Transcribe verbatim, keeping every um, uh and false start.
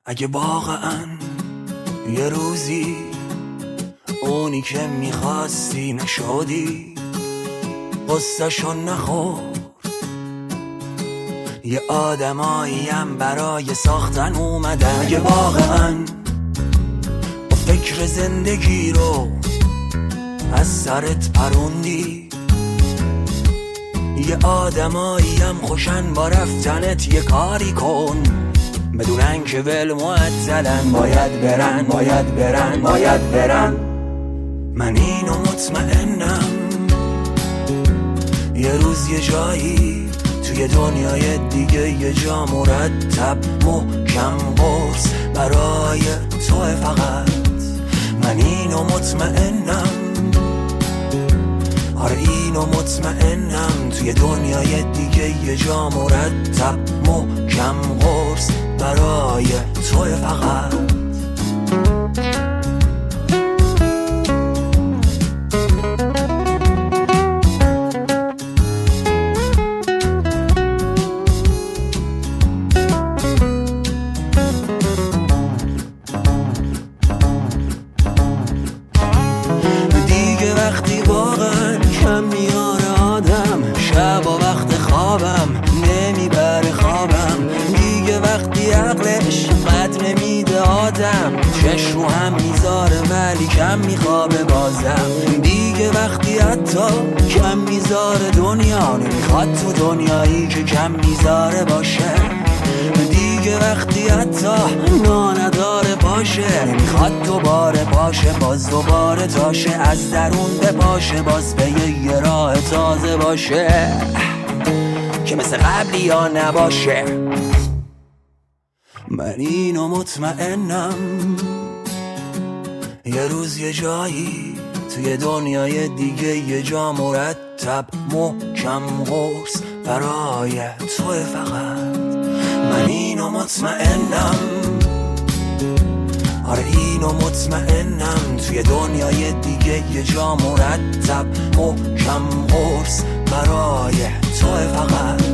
اگه واقعا یه روزی اونی که میخواستی نشدی، قصه‌شو نخور. یه آدماییم برای ساختن اومدن. اگه واقعا با فکر زندگی رو از سرت پروندی، یه آدماییم خوشن با رفتنت. یه کاری کن بدونن که ول معطلن، باید برن باید برن باید برن. من اینو مطمئنم یه روز یه جایی توی دنیای دیگه یه جا مرتب محکم قرص برای توه فقط. من اینو مطمئنم، آره اینو مطمئنم، توی دنیای دیگه یه جا مرتب محکم قرص برای توه فقط. دیگه وقتی واقعا کم میاره آدم، شب و وقت خوابم نمیبره خوابم. دیگه وقتی عقلش قد نمیده آدم، چش رو هم میذاره ولی کم میخوابه بازم. دیگه وقتی حتی کم میذاره دنیا، نمیخواد تو دنیایی که کم میذاره باشه. دیگه وقتی حتی نا نداره باشه، نمیخواد دوباره باشه باز دوباره تاشه. از درون بپاشه باز به یه راه تازه باشه که مثل قبلی یا نباشه. من اینو مطمئنم یه روز یه جایی توی دنیای دیگه یه جا مرتب محکم قرص برای توه فقط. من اینو مطمئنم، آره اینو مطمئنم، توی دنیای دیگه یه جا مرتب محکم قرص برای توه فقط.